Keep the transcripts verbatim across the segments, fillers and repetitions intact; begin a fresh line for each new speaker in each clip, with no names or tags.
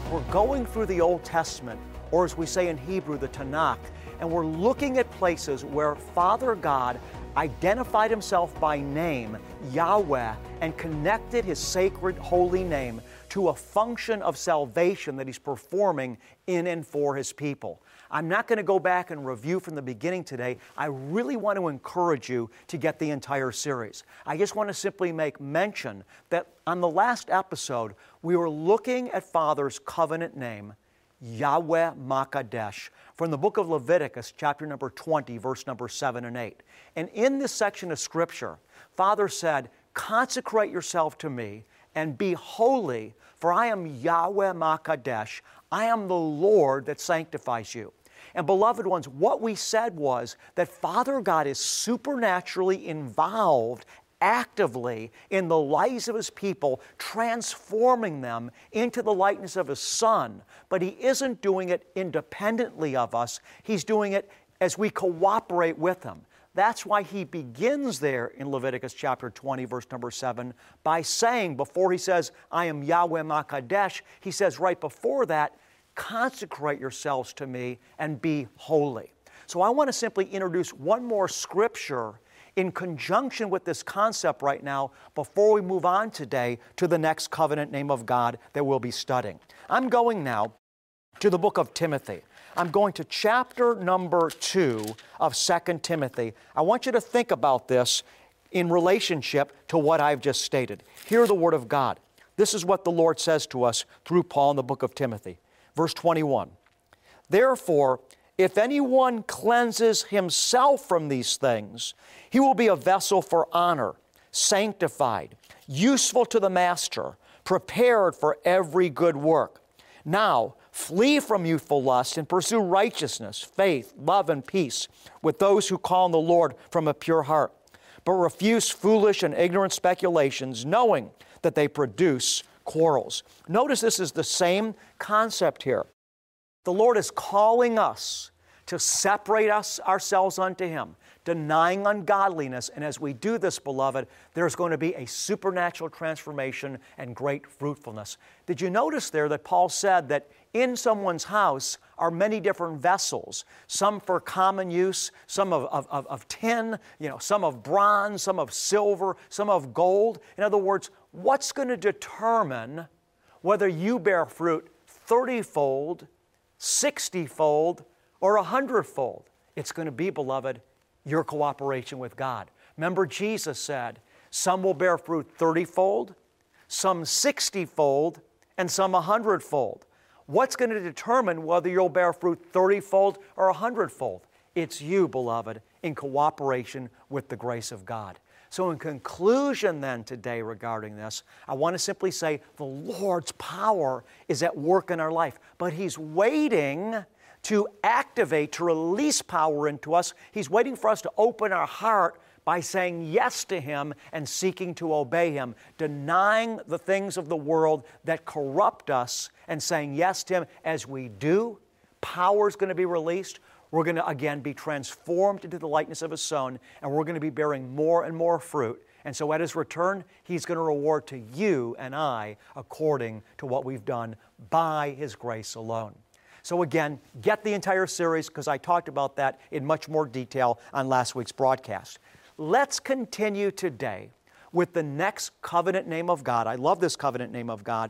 We're going through the Old Testament, or as we say in Hebrew, the Tanakh, and we're looking at places where Father God identified Himself by name, Yahweh, and connected His sacred holy name to a function of salvation that He's performing in and for His people. I'm not going to go back and review from the beginning today. I really want to encourage you to get the entire series. I just want to simply make mention that on the last episode, we were looking at Father's covenant name, Yahweh Makadesh, from the book of Leviticus, chapter number twenty, verse number seven and eight. And in this section of Scripture, Father said, "Consecrate yourself to me and be holy, for I am Yahweh Makadesh. I am the Lord that sanctifies you." And beloved ones, what we said was that Father God is supernaturally involved actively in the lives of His people, transforming them into the likeness of His Son. But He isn't doing it independently of us. He's doing it as we cooperate with Him. That's why He begins there in Leviticus chapter twenty, verse number seven, by saying, before He says, "I am Yahweh Makadesh," He says right before that, "Consecrate yourselves to me and be holy." So I want to simply introduce one more scripture in conjunction with this concept right now before we move on today to the next covenant name of God that we'll be studying. I'm going now to the book of Timothy. I'm going to chapter number two of Second Timothy. I want you to think about this in relationship to what I've just stated. Hear the Word of God. This is what the Lord says to us through Paul in the book of Timothy. Verse twenty-one, "Therefore, if anyone cleanses himself from these things, he will be a vessel for honor, sanctified, useful to the master, prepared for every good work. Now, flee from youthful lust and pursue righteousness, faith, love, and peace with those who call on the Lord from a pure heart. But refuse foolish and ignorant speculations, knowing that they produce quarrels." Notice this is the same concept here. The Lord is calling us to separate us ourselves unto Him, denying ungodliness. And as we do this, beloved, there's going to be a supernatural transformation and great fruitfulness. Did you notice there that Paul said that in someone's house are many different vessels, some for common use, some of, of, of, of tin, you know, some of bronze, some of silver, some of gold. In other words, what's going to determine whether you bear fruit thirty-fold, sixty-fold, or a hundredfold? It's going to be, beloved, your cooperation with God. Remember, Jesus said, some will bear fruit thirty-fold, some sixty-fold, and some a hundredfold. What's going to determine whether you'll bear fruit thirty-fold or a hundredfold? It's you, beloved, in cooperation with the grace of God. So in conclusion then today regarding this, I want to simply say the Lord's power is at work in our life, but He's waiting to activate, to release power into us. He's waiting for us to open our heart by saying yes to Him and seeking to obey Him, denying the things of the world that corrupt us and saying yes to Him. As we do, power is going to be released. We're going to again be transformed into the likeness of His Son, and we're going to be bearing more and more fruit. And so at His return, He's going to reward to you and I according to what we've done by His grace alone. So again, get the entire series because I talked about that in much more detail on last week's broadcast. Let's continue today with the next covenant name of God. I love this covenant name of God,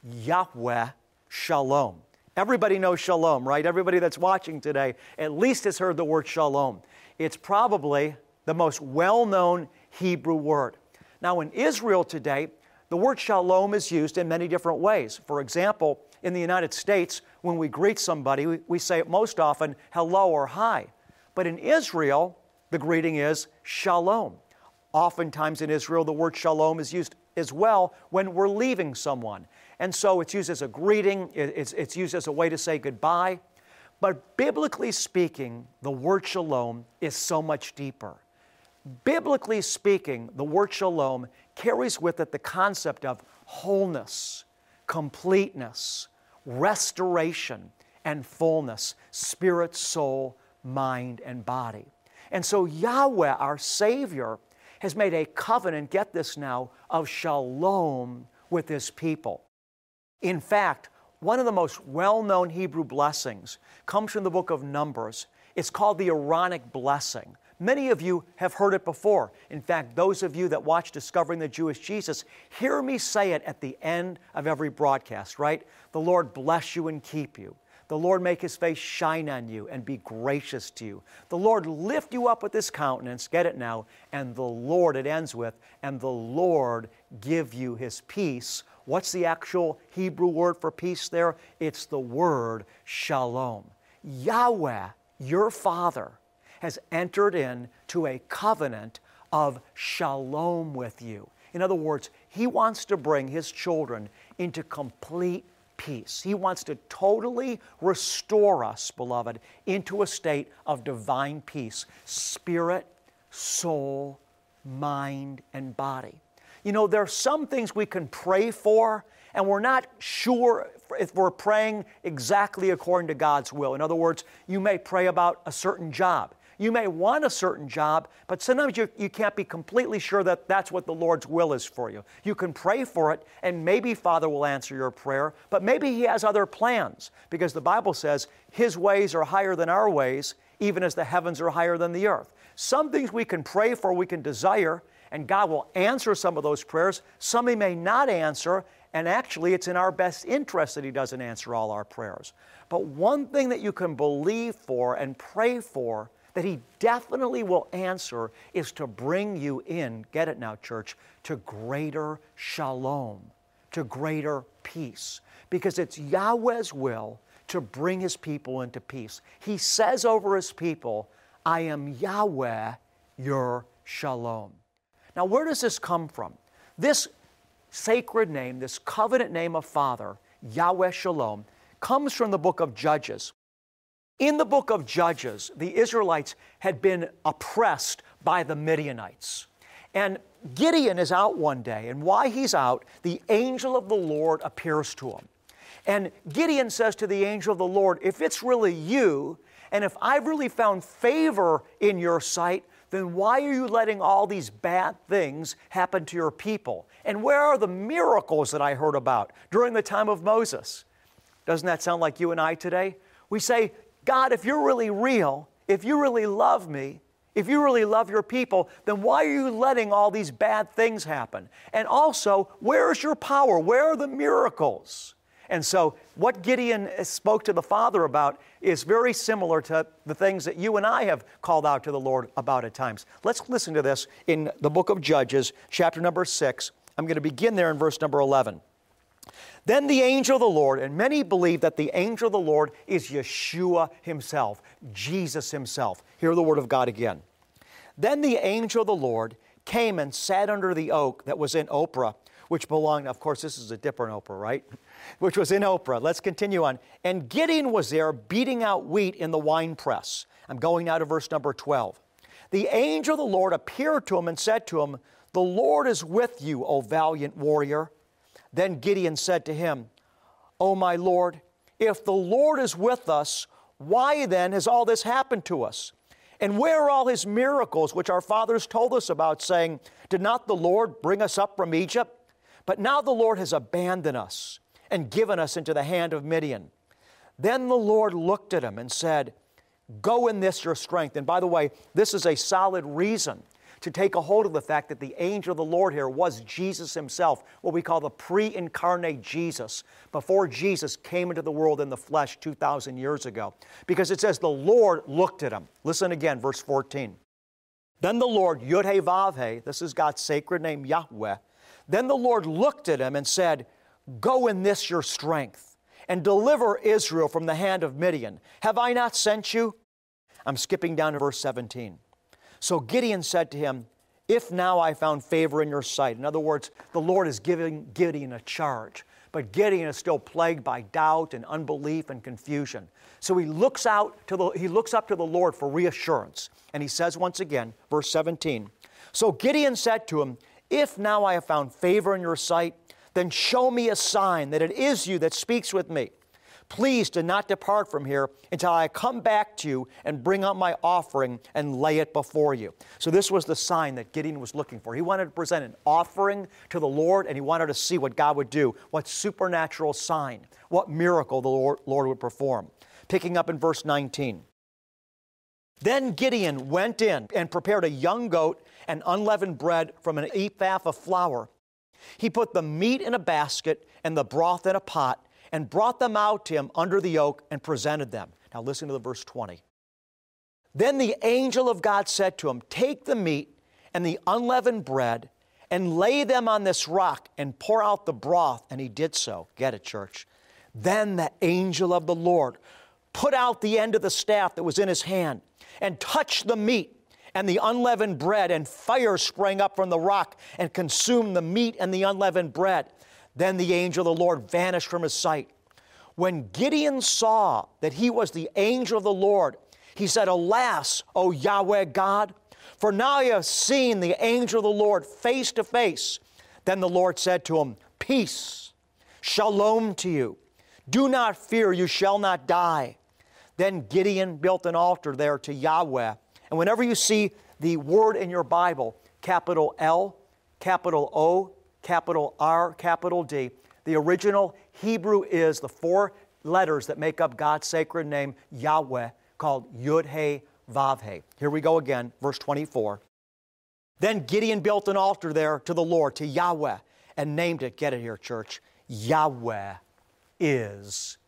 Yahweh Shalom. Everybody knows shalom, right? Everybody that's watching today at least has heard the word shalom. It's probably the most well-known Hebrew word. Now in Israel today, the word shalom is used in many different ways. For example, in the United States, when we greet somebody, we, we say it most often, hello or hi. But in Israel, the greeting is shalom. Oftentimes in Israel, the word shalom is used as well when we're leaving someone. And so it's used as a greeting, it's, it's used as a way to say goodbye. But biblically speaking, the word shalom is so much deeper. Biblically speaking, the word shalom carries with it the concept of wholeness, completeness, restoration, and fullness, spirit, soul, mind, and body. And so Yahweh, our Savior, has made a covenant, get this now, of shalom with His people. In fact, One of the most well-known Hebrew blessings comes from the book of Numbers. It's called the Aaronic blessing. Many of you have heard it before. In fact, those of you that watch Discovering the Jewish Jesus, hear me say it at the end of every broadcast, right? The Lord bless you and keep you. The Lord make His face shine on you and be gracious to you. The Lord lift you up with His countenance, get it now, and the Lord, it ends with, and the Lord give you His peace. What's the actual Hebrew word for peace there? It's the word shalom. Yahweh, your Father, has entered into a covenant of shalom with you. In other words, He wants to bring His children into complete peace. He wants to totally restore us, beloved, into a state of divine peace, spirit, soul, mind, and body. You know, there are some things we can pray for, and we're not sure if we're praying exactly according to God's will. In other words, you may pray about a certain job. You may want a certain job, but sometimes you, you can't be completely sure that that's what the Lord's will is for you. You can pray for it, and maybe Father will answer your prayer, but maybe He has other plans, because the Bible says His ways are higher than our ways, even as the heavens are higher than the earth. Some things we can pray for, we can desire, and God will answer some of those prayers. Some He may not answer, and actually it's in our best interest that He doesn't answer all our prayers. But one thing that you can believe for and pray for that He definitely will answer is to bring you in, get it now, church, to greater shalom, to greater peace. Because it's Yahweh's will to bring His people into peace. He says over His people, I am Yahweh, your shalom. Now, where does this come from? This sacred name, this covenant name of Father, Yahweh Shalom, comes from the book of Judges. In the book of Judges, the Israelites had been oppressed by the Midianites. And Gideon is out one day, and while he's out, the angel of the Lord appears to him. And Gideon says to the angel of the Lord, if it's really you, and if I've really found favor in your sight, then why are you letting all these bad things happen to your people? And where are the miracles that I heard about during the time of Moses? Doesn't that sound like you and I today? We say, God, if you're really real, if you really love me, if you really love your people, then why are you letting all these bad things happen? And also, where is your power? Where are the miracles? And so what Gideon spoke to the Father about is very similar to the things that you and I have called out to the Lord about at times. Let's listen to this in the book of Judges, chapter number six. I'm going to begin there in verse number eleven. Then the angel of the Lord, and many believe that the angel of the Lord is Yeshua Himself, Jesus Himself. Hear the word of God again. Then the angel of the Lord came and sat under the oak that was in Ophrah, which belonged, of course, this is a different Ophrah, right? Which was in Ophrah. Let's continue on. And Gideon was there beating out wheat in the winepress. I'm going now to verse number twelve. The angel of the Lord appeared to him and said to him, the Lord is with you, O valiant warrior. Then Gideon said to him, O my Lord, if the Lord is with us, why then has all this happened to us? And where are all His miracles which our fathers told us about, saying, did not the Lord bring us up from Egypt? But now the Lord has abandoned us and given us into the hand of Midian. Then the Lord looked at him and said, go in this your strength. And by the way, this is a solid reason to take a hold of the fact that the angel of the Lord here was Jesus Himself, what we call the pre-incarnate Jesus, before Jesus came into the world in the flesh two thousand years ago. Because it says the Lord looked at him. Listen again, verse fourteen. Then the Lord, Yud-Heh-Vav-Heh, this is God's sacred name, Yahweh. Then the Lord looked at him and said, go in this your strength, and deliver Israel from the hand of Midian. Have I not sent you? I'm skipping down to verse seventeen. So Gideon said to him, if now I found favor in your sight. In other words, the Lord is giving Gideon a charge. But Gideon is still plagued by doubt and unbelief and confusion. So he looks out to the, he looks up to the Lord for reassurance. And he says once again, verse seventeen, so Gideon said to him, if now I have found favor in your sight, then show me a sign that it is you that speaks with me. Please do not depart from here until I come back to you and bring out my offering and lay it before you. So this was the sign that Gideon was looking for. He wanted to present an offering to the Lord, and he wanted to see what God would do, what supernatural sign, what miracle the Lord, Lord would perform. Picking up in verse nineteen. Then Gideon went in and prepared a young goat and unleavened bread from an ephah of flour. He put the meat in a basket and the broth in a pot, and brought them out to him under the oak and presented them. Now listen to the verse twenty. Then the angel of God said to him, take the meat and the unleavened bread and lay them on this rock and pour out the broth. And he did so. Get it, church. Then the angel of the Lord put out the end of the staff that was in his hand and touched the meat and the unleavened bread, and fire sprang up from the rock and consumed the meat and the unleavened bread. Then the angel of the Lord vanished from his sight. When Gideon saw that he was the angel of the Lord, he said, alas, O Yahweh God, for now I have seen the angel of the Lord face to face. Then the Lord said to him, peace, shalom to you. Do not fear, you shall not die. Then Gideon built an altar there to Yahweh. And whenever you see the word in your Bible, capital L, capital O, capital R, capital D, the original Hebrew is the four letters that make up God's sacred name, Yahweh, called Yud-He-Vav-He. Here we go again, verse twenty-four. Then Gideon built an altar there to the Lord, to Yahweh, and named it, get it here, church, Yahweh is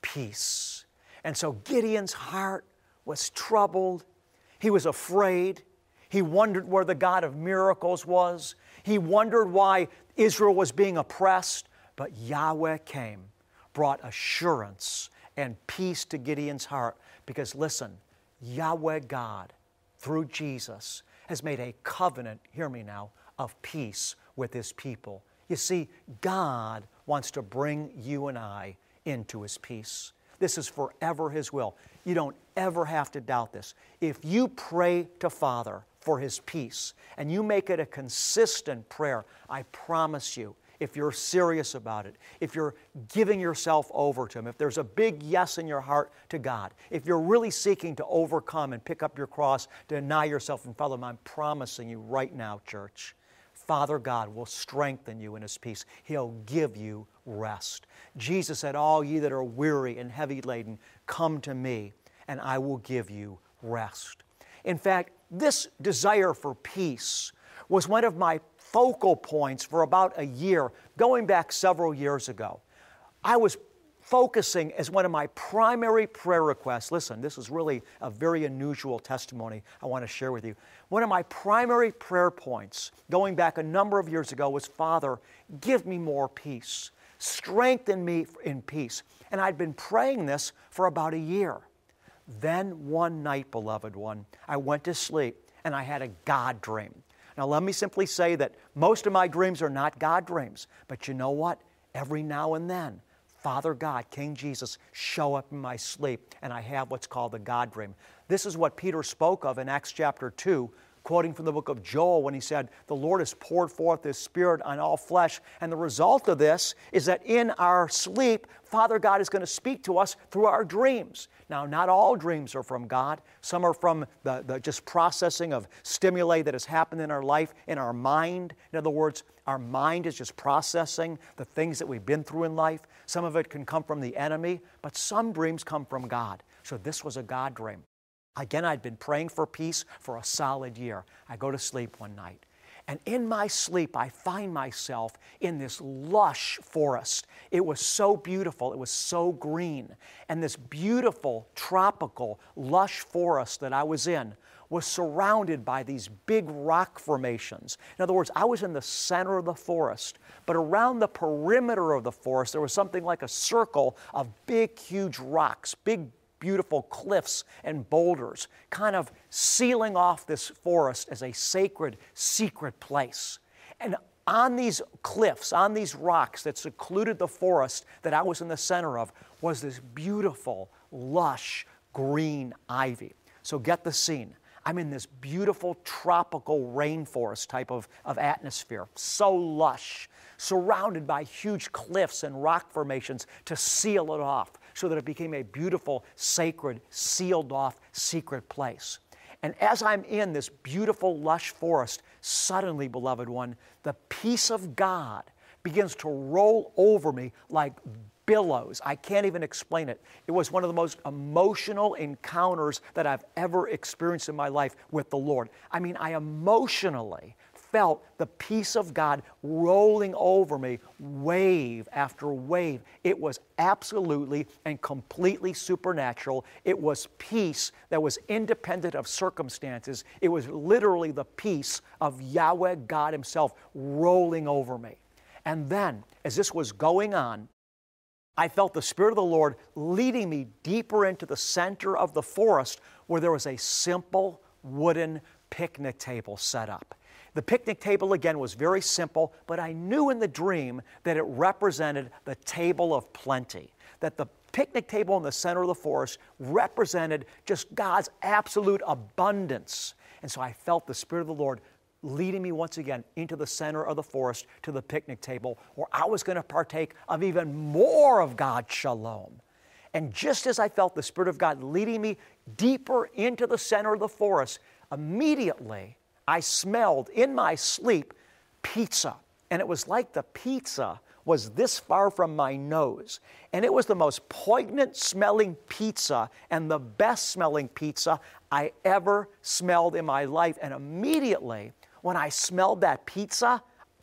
peace. And so Gideon's heart was troubled. He was afraid. He wondered where the God of miracles was. He wondered why Israel was being oppressed. But Yahweh came, brought assurance and peace to Gideon's heart. Because listen, Yahweh God, through Jesus, has made a covenant, hear me now, of peace with His people. You see, God wants to bring you and I into His peace. This is forever His will. You don't ever have to doubt this. If you pray to Father for His peace, and you make it a consistent prayer, I promise you, if you're serious about it, if you're giving yourself over to Him, if there's a big yes in your heart to God, if you're really seeking to overcome and pick up your cross, deny yourself and follow Him, I'm promising you right now, church, Father God will strengthen you in His peace. He'll give you rest. Jesus said, all ye that are weary and heavy laden, come to me, and I will give you rest. In fact, this desire for peace was one of my focal points for about a year, going back several years ago. I was focusing as one of my primary prayer requests. Listen, this is really a very unusual testimony I want to share with you. One of my primary prayer points, going back a number of years ago, was, Father, give me more peace. Strengthen me in peace. And I'd been praying this for about a year. Then one night, beloved one, I went to sleep and I had a God dream. Now let me simply say that most of my dreams are not God dreams, but you know what? Every now and then, Father God, King Jesus, show up in my sleep, and I have what's called the God dream. This is what Peter spoke of in Acts chapter two, quoting from the book of Joel when he said, the Lord has poured forth His Spirit on all flesh, and the result of this is that in our sleep, Father God is going to speak to us through our dreams. Now, not all dreams are from God. Some are from the, the just processing of stimuli that has happened in our life, in our mind. In other words, our mind is just processing the things that we've been through in life. Some of it can come from the enemy, but some dreams come from God. So this was a God dream. Again, I'd been praying for peace for a solid year. I go to sleep one night, and in my sleep, I find myself in this lush forest. It was so beautiful. It was so green. And this beautiful, tropical, lush forest that I was in was surrounded by these big rock formations. In other words, I was in the center of the forest, but around the perimeter of the forest, there was something like a circle of big, huge rocks, big, beautiful cliffs and boulders, kind of sealing off this forest as a sacred, secret place. And on these cliffs, on these rocks that secluded the forest that I was in the center of, was this beautiful, lush, green ivy. So get the scene. I'm in this beautiful tropical rainforest type of, of atmosphere, so lush, surrounded by huge cliffs and rock formations to seal it off so that it became a beautiful, sacred, sealed off, secret place. And as I'm in this beautiful, lush forest, suddenly, beloved one, the peace of God begins to roll over me like billows. I can't even explain it. It was one of the most emotional encounters that I've ever experienced in my life with the Lord. I mean, I emotionally felt the peace of God rolling over me, wave after wave. It was absolutely and completely supernatural. It was peace that was independent of circumstances. It was literally the peace of Yahweh God Himself rolling over me. And then, as this was going on, I felt the Spirit of the Lord leading me deeper into the center of the forest where there was a simple wooden picnic table set up. The picnic table, again, was very simple, but I knew in the dream that it represented the table of plenty, that the picnic table in the center of the forest represented just God's absolute abundance. And so I felt the Spirit of the Lord leading me once again into the center of the forest to the picnic table where I was going to partake of even more of God's shalom. And just as I felt the Spirit of God leading me deeper into the center of the forest, immediately I smelled in my sleep pizza. And it was like the pizza was this far from my nose. And it was the most poignant smelling pizza and the best smelling pizza I ever smelled in my life. And immediately, when I smelled that pizza,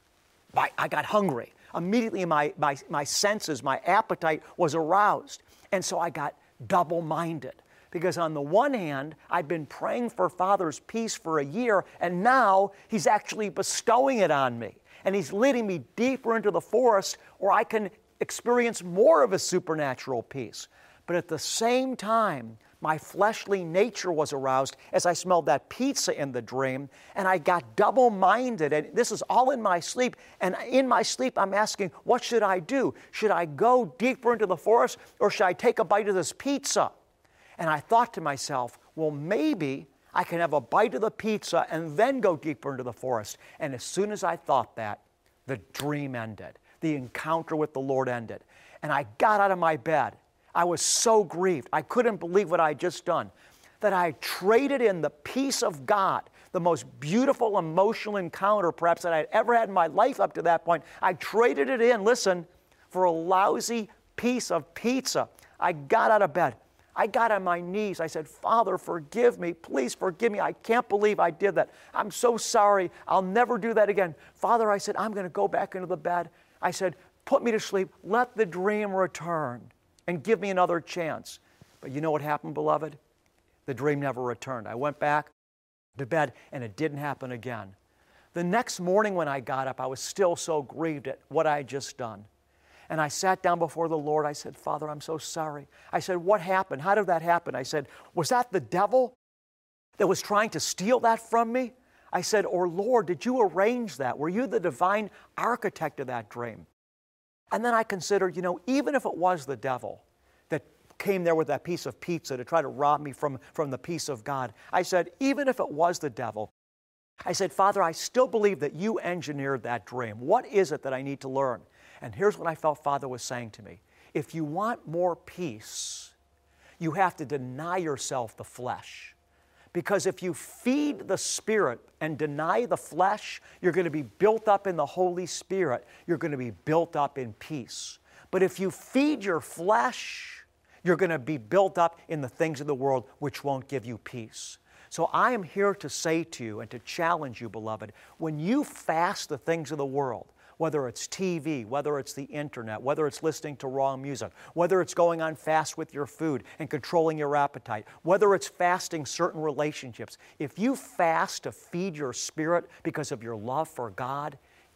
I got hungry. Immediately my, my, my senses, my appetite was aroused. And so I got double-minded. Because on the one hand, I'd been praying for Father's peace for a year, and now He's actually bestowing it on me. And He's leading me deeper into the forest where I can experience more of His supernatural peace. But at the same time, my fleshly nature was aroused as I smelled that pizza in the dream, and I got double-minded, and this is all in my sleep, and in my sleep I'm asking, what should I do? Should I go deeper into the forest, or should I take a bite of this pizza? And I thought to myself, well, maybe I can have a bite of the pizza and then go deeper into the forest. And as soon as I thought that, the dream ended. The encounter with the Lord ended. And I got out of my bed. I was so grieved. I couldn't believe what I had just done. That I traded in the peace of God, the most beautiful emotional encounter perhaps that I had ever had in my life up to that point. I traded it in, listen, for a lousy piece of pizza. I got out of bed. I got on my knees. I said, Father, forgive me. Please forgive me. I can't believe I did that. I'm so sorry. I'll never do that again. Father, I said, I'm going to go back into the bed. I said, put me to sleep. Let the dream return and give me another chance. But you know what happened, beloved? The dream never returned. I went back to bed, and it didn't happen again. The next morning when I got up, I was still so grieved at what I had just done. And I sat down before the Lord. I said, Father, I'm so sorry. I said, what happened? How did that happen? I said, was that the devil that was trying to steal that from me? I said, or Lord, did you arrange that? Were you the divine architect of that dream? And then I considered, you know, even if it was the devil that came there with that piece of pizza to try to rob me from, from the peace of God, I said, even if it was the devil, I said, Father, I still believe that you engineered that dream. What is it that I need to learn? And here's what I felt Father was saying to me. If you want more peace, you have to deny yourself the flesh. Because if you feed the Spirit and deny the flesh, you're going to be built up in the Holy Spirit. You're going to be built up in peace. But if you feed your flesh, you're going to be built up in the things of the world which won't give you peace. So I am here to say to you and to challenge you, beloved, when you fast the things of the world, whether it's T V, whether it's the internet, whether it's listening to wrong music, whether it's going on fast with your food and controlling your appetite, whether it's fasting certain relationships, if you fast to feed your spirit because of your love for God,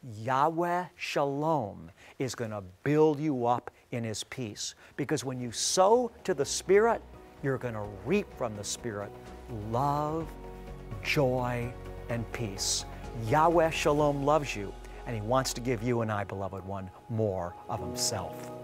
Yahweh Shalom is going to build you up in His peace. Because when you sow to the Spirit, you're going to reap from the Spirit love, joy, and peace. Yahweh Shalom loves you, and He wants to give you and I, beloved one, more of Himself.